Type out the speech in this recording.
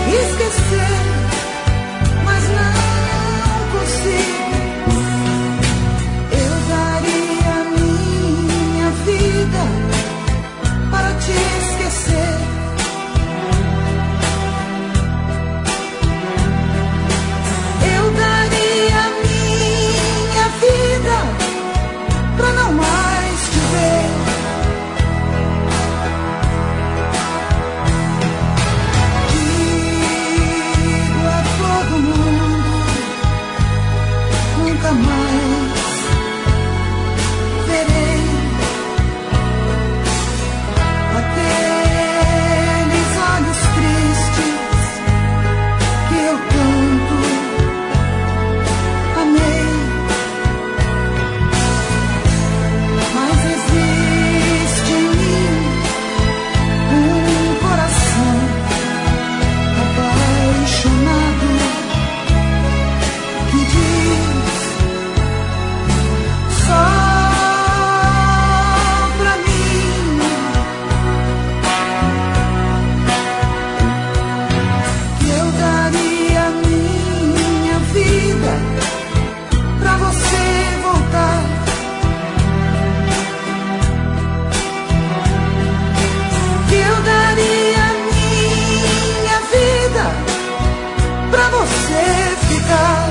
esquecer, mas não consigo. Eu daria minha vida para te esquecer. Eu daria minha vida pra não mais te ver. Digo a todo mundo, nunca mais verei aqueles olhos tristes que eu tanto amei. Mas existe em mim um coração apaixonado que diz só pra mim que eu daria minha vida pra você voltar. Que eu daria minha vida pra você ficar.